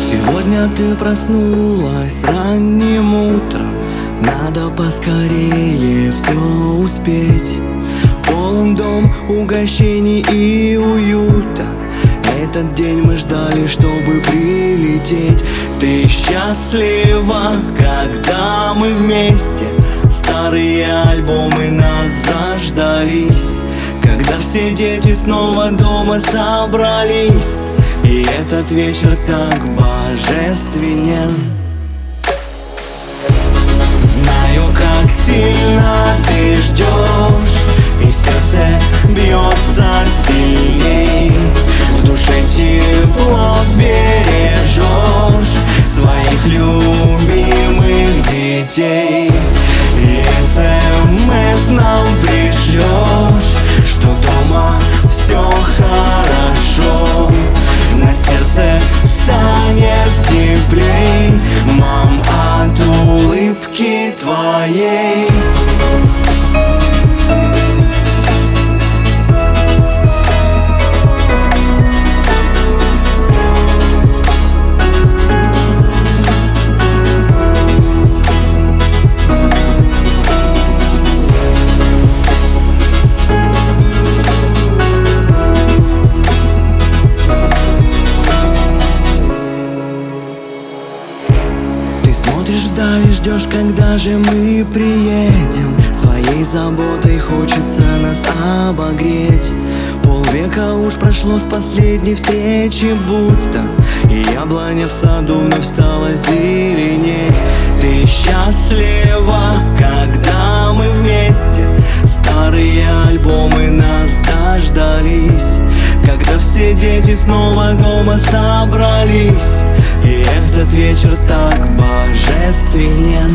Сегодня ты проснулась ранним утром, надо поскорее все успеть. Полон дом угощений и уюта, этот день мы ждали, чтобы прилететь. Ты счастлива, когда мы вместе, старые альбомы нас заждались, когда все дети снова дома собрались, и этот вечер так божественен. Знаю, как сильно ты ждешь, и сердце бьется сильней. В душе тепло сбережешь своих любимых детей. И СМС нам пришлешь, что дома все хорошо, на сердце станет теплей, мам, от улыбки твоей. Смотришь вдаль, ждешь, когда же мы приедем. Своей заботой хочется нас обогреть. Полвека уж прошло с последней встречи будто, и яблоня в саду вновь стала зеленеть. Ты счастлива, когда мы вместе, старые альбомы нас дождались, когда все дети снова дома собрались, и этот вечер так божественен.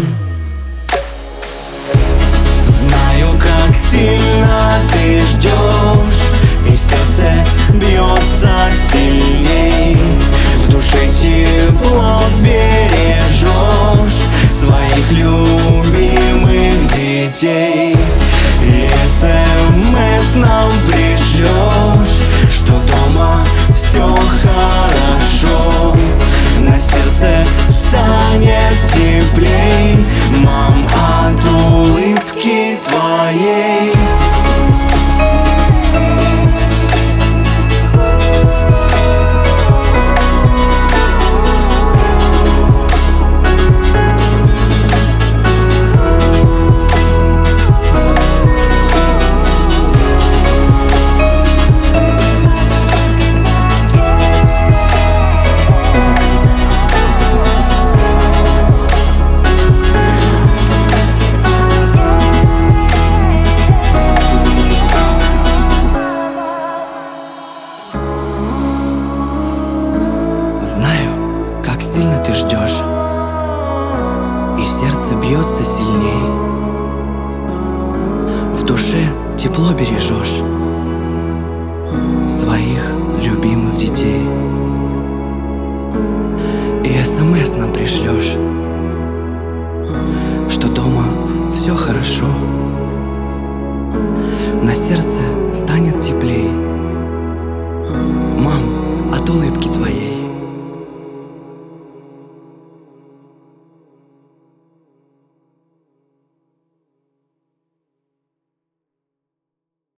Знаю, как сильно ты ждешь, и сердце бьется сильней. В душе тепло сбережешь своих любимых детей. И СМС нам пришлешь, что дома все хорошо, на сердце станет теплей, мам, от улыбки твоей. Знаю, как сильно ты ждешь, и сердце бьется сильней. В душе тепло бережешь своих любимых детей.